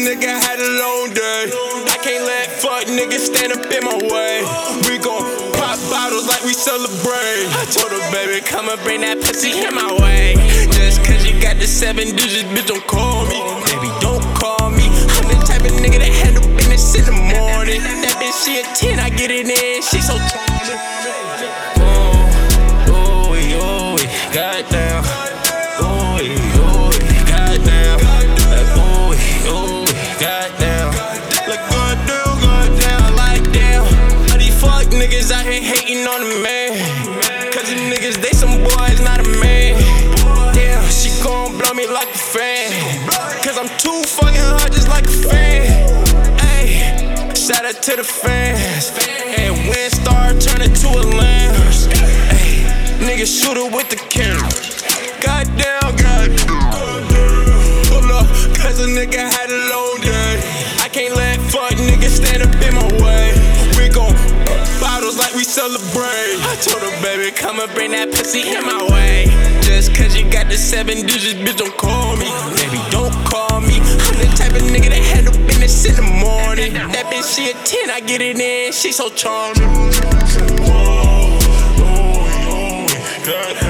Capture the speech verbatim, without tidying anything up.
nigga had a long day. I can't let fuck niggas stand up in my way. We gon' pop bottles like we celebrate. I told her, baby, come and bring that pussy in my way. Just cause you got the seven digits, bitch, don't call me. Baby, don't call me. I'm the type of nigga that handle business in the morning. That bitch, she a ten, I get it in. She so charming. Oh, oh, oh, goddamn. Oh, oh, goddamn. Oh, oh, goddamn. Like goddamn, goddamn, like damn. All these fuck niggas out here hating on the man. Cause these niggas, they some boys, not a man. Damn, she gon' blow me like a fan. Cause I'm too fucking hot, just like a fan. Ayy, shout out to the fans. And when star turn into a lamb. Ayy, nigga shoot her with the camera. Goddamn, goddamn. Pull up, cause a nigga had a long day. I can't let fuck niggas stand up in my way. We gon' bottles like we celebrate. I told her, baby, come and bring that pussy in my way. Just cause you got the seven digits, bitch, don't call me. Baby, don't call me. I'm the type of nigga that handle business in the morning. That bitch, she a ten, I get it in. She so charming. Oh, oh, oh, God.